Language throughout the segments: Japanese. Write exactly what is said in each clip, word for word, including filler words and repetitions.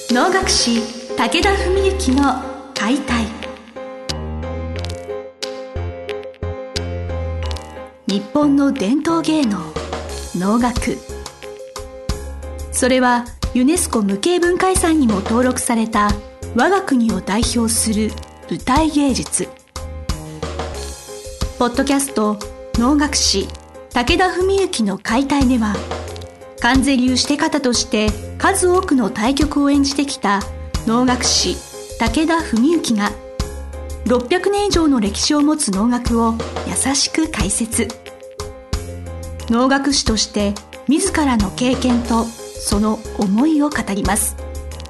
能楽師武田文幸の解体。日本の伝統芸能能楽、それはユネスコ無形文化遺産にも登録された我が国を代表する舞台芸術。ポッドキャスト能楽師武田文幸の解体では、観世流して方として数多くの大曲を演じてきた能楽師武田文幸がろっぴゃくねん以上の歴史を持つ能楽を優しく解説。能楽師として自らの経験とその思いを語ります。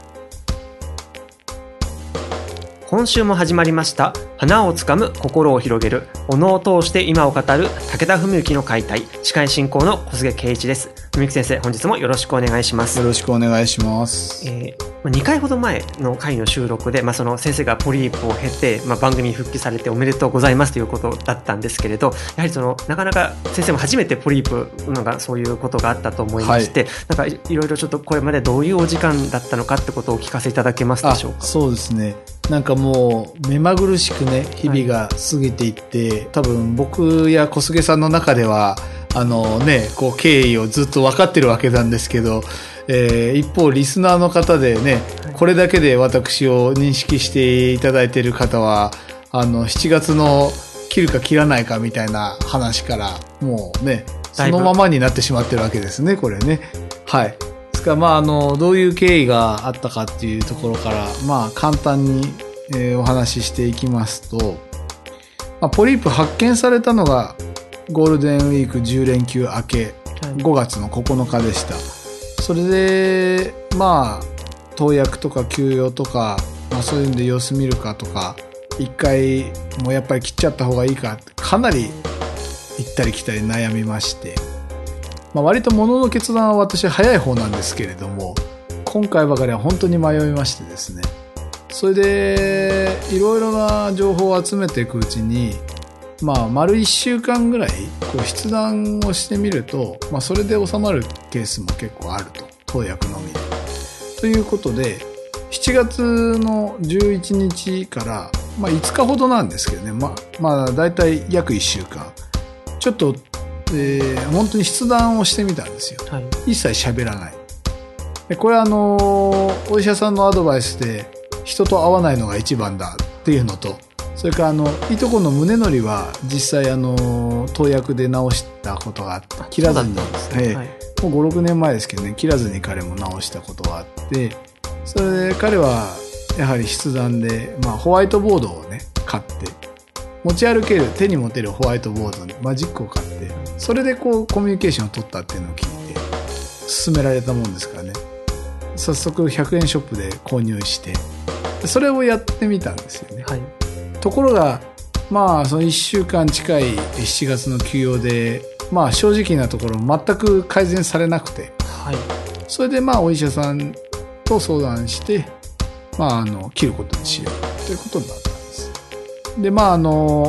今週も始まりました花をつかむ心を広げるお能を通して今を語る武田文幸の解体。司会進行の小菅圭一です。文幸先生、本日もよろしくお願いします。 よろしくお願いします。 えー、にかいほど前の回の収録で、まあ、その先生がポリープを経て、まあ、番組に復帰されておめでとうございますということだったんですけれど、やはりそのなかなか先生も初めてポリープのがそういうことがあったと思いまして、はい、なんかいろいろちょっとこれまでどういうお時間だったのかってことをお聞かせいただけますでしょうか。 そうですね、なんかもう目まぐるしくね日々が過ぎていって、はい、多分僕や小菅さんの中ではあのねこう経緯をずっと分かってるわけなんですけど、えー、一方リスナーの方でね、はい、これだけで私を認識していただいている方はあのしちがつの切るか切らないかみたいな話からもうねそのままになってしまってるわけですね、これね。はい。ですからまああのどういう経緯があったかっていうところからまあ簡単に、えー、お話ししていきますと、まあ、ポリープ発見されたのがゴールデンウィークじゅう連休明けごがつのここのかでした。それでまあ投薬とか休養とか、まあ、そういうんで様子見るかとか一回もうやっぱり切っちゃった方がいいかかなり行ったり来たり悩みまして、まあ、割と物の決断は私早い方なんですけれども、今回ばかりは本当に迷いましてですね、それでいろいろな情報を集めていくうちにまあ丸いっしゅうかんぐらいこう筆談をしてみると、まあ、それで収まるケースも結構あると、投薬のみで。ということでしちがつのじゅういちにちから、まあ、いつかほどなんですけどね、まあ、まあだいたい約いっしゅうかんちょっと、えー、本当に筆談をしてみたんですよ、はい、一切喋らないで。これはあのお医者さんのアドバイスで人と会わないのが一番だっていうのと、それからあのいとこの宗則は実際あの投薬で治したことがあって、切らずに、ねえーはい、もうごろくねんまえですけどね、切らずに彼も治したことがあって、それで彼はやはり筆談で、まあ、ホワイトボードをね買って持ち歩ける手に持てるホワイトボードにマジックを買って、それでこうコミュニケーションを取ったっていうのを聞いて勧められたもんですからね、早速ひゃくえんショップで購入してそれをやってみたんですよね、はい。ところがまあそのいっしゅうかん近いしちがつの休養でまあ正直なところ全く改善されなくて、はい、それでまあお医者さんと相談してまああの切ることにしようということになったんです。でまああの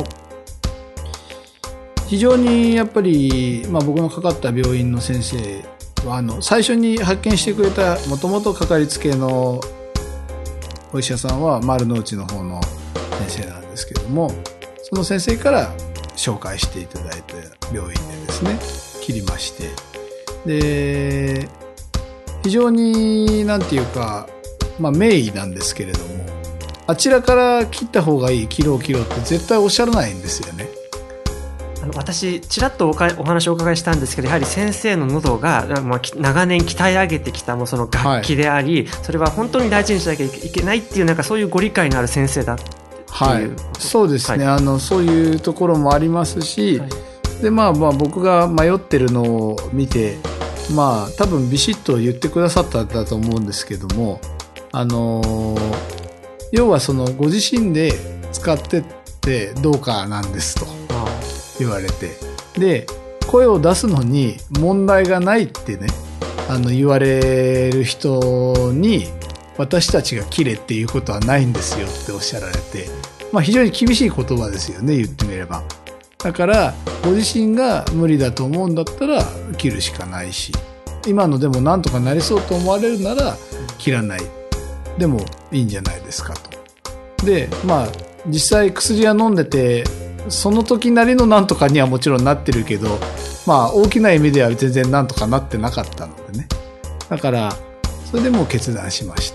非常にやっぱり、まあ、僕のかかった病院の先生はあの最初に発見してくれたもともとかかりつけのお医者さんは丸の内の方の先生なんですけども、その先生から紹介していただいた病院でですね切りまして、で非常になんていうか、まあ、名医なんですけれども、あちらから切った方がいい切ろう切ろうって絶対おっしゃらないんですよね。 あの私ちらっとおかお話をお伺いしたんですけど、やはり先生の喉が、まあ、長年鍛え上げてきたもうその楽器であり、はい、それは本当に大事にしなきゃいけないっていうなんかそういうご理解のある先生だっていう、 はい、そうですね、はい、あのそういうところもありますし、はい、でまあまあ僕が迷ってるのを見てまあ多分ビシッと言ってくださったんだと思うんですけども、あのー、要はそのご自身で使ってってどうかなんですと言われて、で声を出すのに問題がないってねあの言われる人に私たちが切れっていうことはないんですよっておっしゃられて、まあ非常に厳しい言葉ですよね、言ってみれば。だからご自身が無理だと思うんだったら切るしかないし、今のでもなんとかなりそうと思われるなら切らないっでもいいんじゃないですかと。で、まあ、実際薬は飲んでて、その時なりのなんとかにはもちろんなってるけど、まあ、大きな意味では全然なんとかなってなかったのでね。だから、それでもう決断しまして。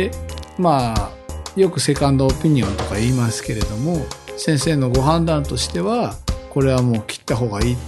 で、まあ、よくセカンドオピニオンとか言いますけれども、先生のご判断としては、これはもう切った方がいいって、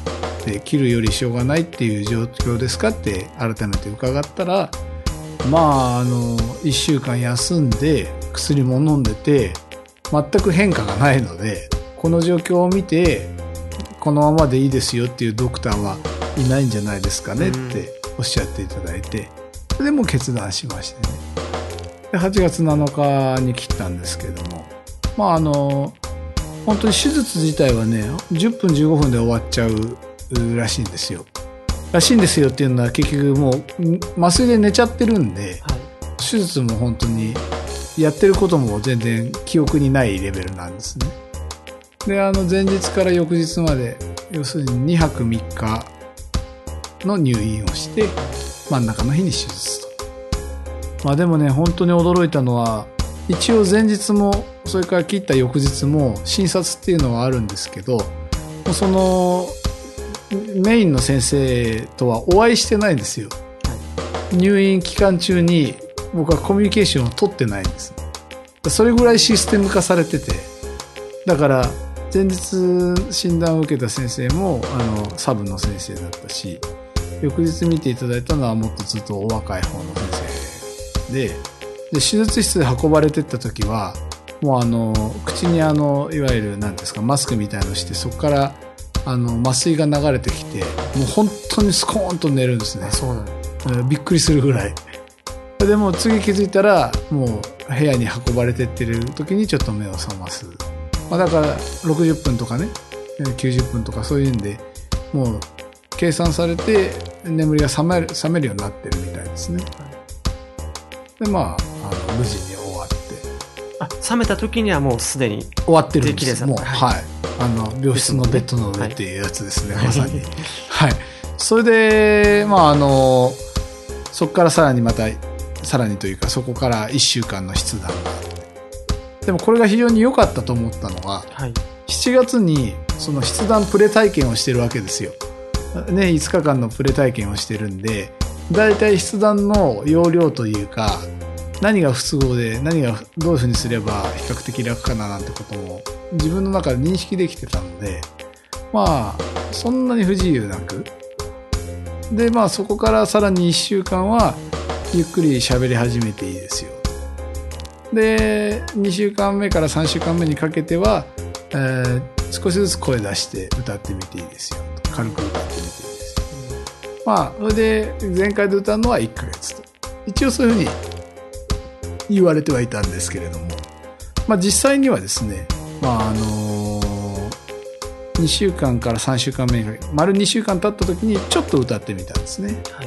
切るよりしょうがないっていう状況ですかって改めて伺ったら、まあ、あの、いっしゅうかん休んで、薬も飲んでて、全く変化がないので、この状況を見て、このままでいいですよっていうドクターはいないんじゃないですかねっておっしゃっていただいて、それでもう決断しましてね。で、はちがつなのかに切ったんですけれども、まああの、本当に手術自体はね、じゅっぷんじゅうごふんで終わっちゃうらしいんですよ。らしいんですよっていうのは結局もう麻酔で寝ちゃってるんで、はい、手術も本当にやってることも全然記憶にないレベルなんですね。で、あの前日から翌日まで、要するににはくみっかの入院をして、真ん中の日に手術と。まあでもね、本当に驚いたのは、一応前日も、それから切った翌日も診察っていうのはあるんですけど、もうその、メインの先生とはお会いしてないんですよ。入院期間中に僕はコミュニケーションを取ってないんです。それぐらいシステム化されてて、だから前日診断を受けた先生もあのサブの先生だったし、翌日見ていただいたのはもっとずっとお若い方の先生で、で手術室で運ばれてった時はもうあの口にあのいわゆる何ですかマスクみたいのして、そこからあの麻酔が流れてきて、もう本当にスコーンと寝るんですね。 そうなの。 びっくりするぐらい。でも次気づいたらもう部屋に運ばれてってる時にちょっと目を覚ます。まあ、だからろくじゅっぷんとかねきゅうじゅっぷんとかそういうんでもう計算されて眠りが覚める、覚めるようになってるみたいですね。でまあ、あの無事に終わって、 あ、覚めた時にはもうすでに終わってるんです。もう、 はい、 はい、あの病室のベッドの上っていうやつですね、はい、まさにはいそれでまああのそこからさらにまたさらにというかそこからいっしゅうかんの出産があって、でもこれが非常に良かったと思ったのは、はい、しちがつにその出産プレ体験をしてるわけですよ、ね、いつかかんのプレ体験をしてるんで、だいたい出産の要領というか何が不都合で何がどういうふうにすれば比較的楽かななんてことも自分の中で認識できてたので、まあそんなに不自由なくで、まあそこからさらにいっしゅうかんはゆっくり喋り始めていいですよ。でにしゅうかんめからさんしゅうかんめにかけては、えー、少しずつ声出して歌ってみていいですよと、軽く歌ってみていいですよ、うん、まあそれで前回で歌うのはいっかげつと一応そういうふうに言われてはいたんですけれども、まあ実際にはですね、まああのー、にしゅうかんからさんしゅうかんめに丸にしゅうかん経った時にちょっと歌ってみたんですね、はい、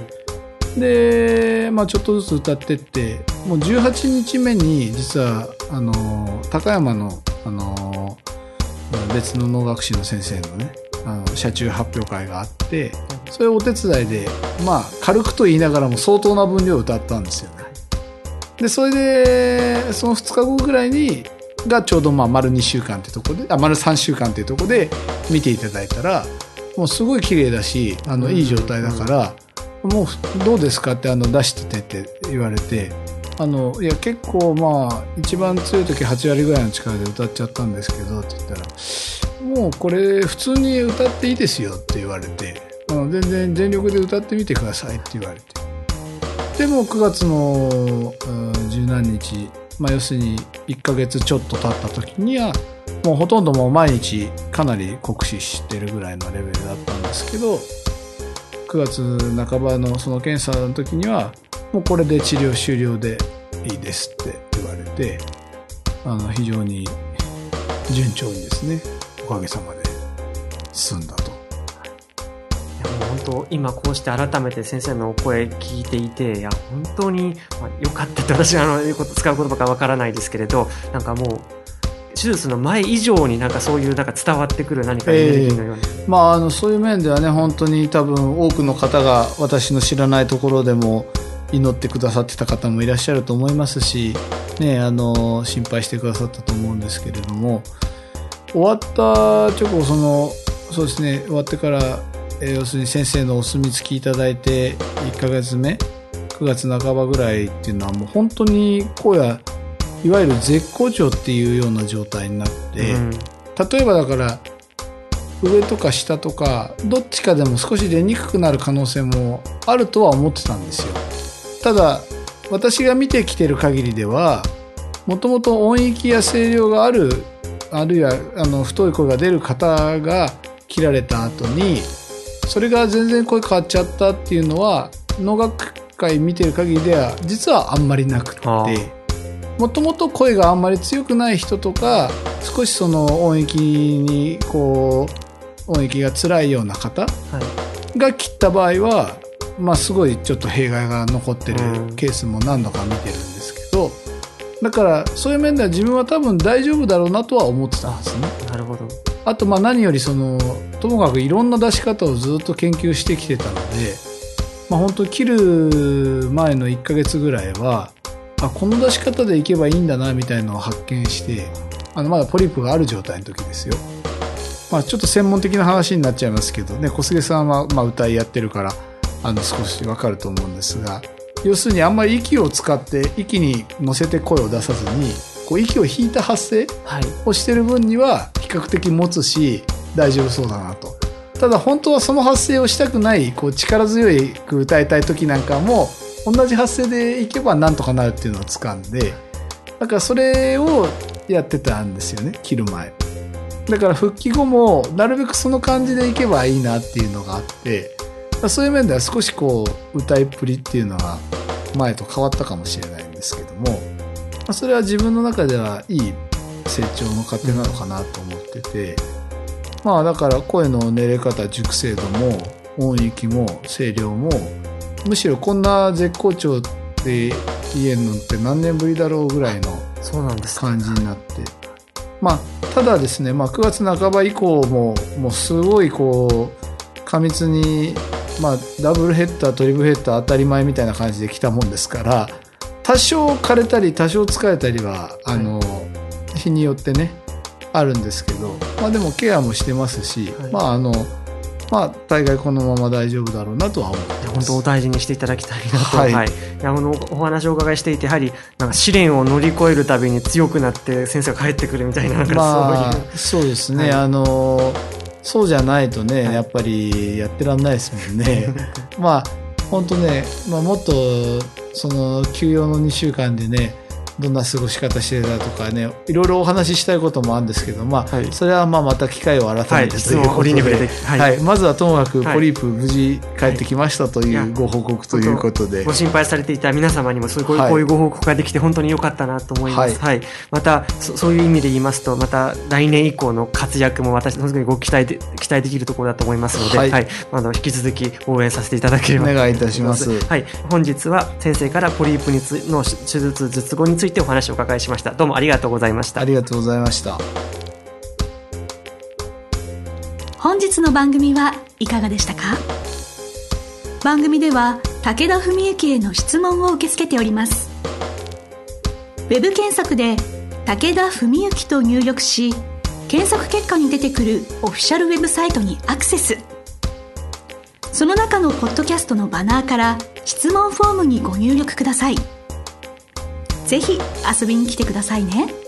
で、まあ、ちょっとずつ歌ってってもうじゅうはちにちめに実はあのー、高山の、あのー、別の能楽師の先生のねあの車中発表会があって、それをお手伝いでまあ軽くと言いながらも相当な分量歌ったんですよね。でそれでそのふつかごぐらいにがちょうどまあ丸にしゅうかんってとこであ丸さんしゅうかんっていうとこで見ていただいたらもうすごい綺麗だしあのいい状態だから、もうどうですかってあの出しててって言われて、あのいや結構まあ一番強い時はちわりぐらいの力で歌っちゃったんですけどって言ったら、もうこれ普通に歌っていいですよって言われて、あの全然全力で歌ってみてくださいって言われて、でもくがつの十何日、まあ、要するにいっかげつちょっと経った時にはもうほとんどもう毎日かなり酷使してるぐらいのレベルだったんですけど、くがつなかばのその検査の時にはもうこれで治療終了でいいですって言われて、あの非常に順調にですねおかげさまで進んだと。 本当今こうして改めて先生のお声聞いていて、いや本当に、まあ、良かったって私はあの使う言葉かわからないですけれど、なんかもう手術の前以上になんかそういうなんか伝わってくる何かエネルギーのような、えー、まあ、あのそういう面ではね本当に多分多くの方が私の知らないところでも祈ってくださってた方もいらっしゃると思いますし、ね、あの心配してくださったと思うんですけれども、終わった直後、そのそうですね、終わってから、えー、要するに先生のお墨付きいただいていっかげつめ、くがつなかばぐらいっていうのはもう本当に声はいわゆる絶好調っていうような状態になって、うん、例えばだから上とか下とかどっちかでも少し出にくくなる可能性もあるとは思ってたんですよ。ただ私が見てきてる限りでは、もともと音域や声量がある、あるいはあの太い声が出る方が切られた後にそれが全然声変わっちゃったっていうのは能楽界見てる限りでは実はあんまりなくて、もともと声があんまり強くない人とか、少しその音域にこう音域が辛いような方が切った場合は、まあすごいちょっと弊害が残ってるケースも何度か見てるんですけど、だからそういう面では自分は多分大丈夫だろうなとは思ってたんですね。 なるほど。 あとまあ何よりそのともかくいろんな出し方をずっと研究してきてたので、まあ、本当切る前のいっかげつぐらいは、あ、この出し方でいけばいいんだなみたいなのを発見して、あのまだポリープがある状態の時ですよ。まあ、ちょっと専門的な話になっちゃいますけどね、小菅さんはまあ歌いやってるからあの少しわかると思うんですが、要するにあんまり息を使って息に乗せて声を出さずに、こう息を引いた発声をしてる分には比較的持つし大丈夫そうだなと。ただ本当はその発声をしたくない、こう力強く歌いたい時なんかも同じ発声でいけばなんとかなるっていうのを掴んで、だからそれをやってたんですよね、切る前。だから復帰後もなるべくその感じでいけばいいなっていうのがあって、そういう面では少しこう歌いっぷりっていうのが前と変わったかもしれないんですけども、それは自分の中ではいい成長の過程なのかなと思ってて、まあだから声の練れ方、熟成度も音域も声量も、むしろこんな絶好調って言えるのって何年ぶりだろうぐらいの感じになって、まあただですね、まあくがつなかば以降ももうすごいこう過密に、まあダブルヘッダートリプルヘッダー当たり前みたいな感じで来たもんですから、多少枯れたり多少疲れたりはあの、はい、日によってねあるんですけど、まあでもケアもしてますし、はい、まああのまあ大概このまま大丈夫だろうなとは思ってます。 本当お大事にしていただきたいなと、はいはい、あのお話をお伺いしていて、やはりなんか試練を乗り越えるたびに強くなって先生が帰ってくるみたいな、なんかまあ、そういう、そうですね、はい、あのそうじゃないとね、はい、やっぱりやってらんないですもんねまあ本当ね、まあ、もっとその休養のにしゅうかんでね、どんな過ごし方してたとかね、いろいろお話ししたいこともあるんですけど、まあ、はい、それはまあまた機会を改めて、はい、ということで、はいはい、まずはともかくポリープ無事帰ってきましたというご報告ということで、 ご心配されていた皆様にもそういう、こういう、こういうご報告ができて本当に良かったなと思います。はい。はい、またそ、そういう意味で言いますと、また来年以降の活躍も私のご期待で期待できるところだと思いますので、はい、はい、あの引き続き応援させていただければとお願いいたします。 はい。本日は先生からポリープにつの手術術後についてお話をお伺いしました。どうもありがとうございました。 ありがとうございました。 本日の番組はいかがでしたか？番組では武田文幸への質問を受け付けております。ウェブ検索で武田文幸と入力し、検索結果に出てくるオフィシャルウェブサイトにアクセス。その中のポッドキャストのバナーから質問フォームにご入力ください。ぜひ遊びに来てくださいね。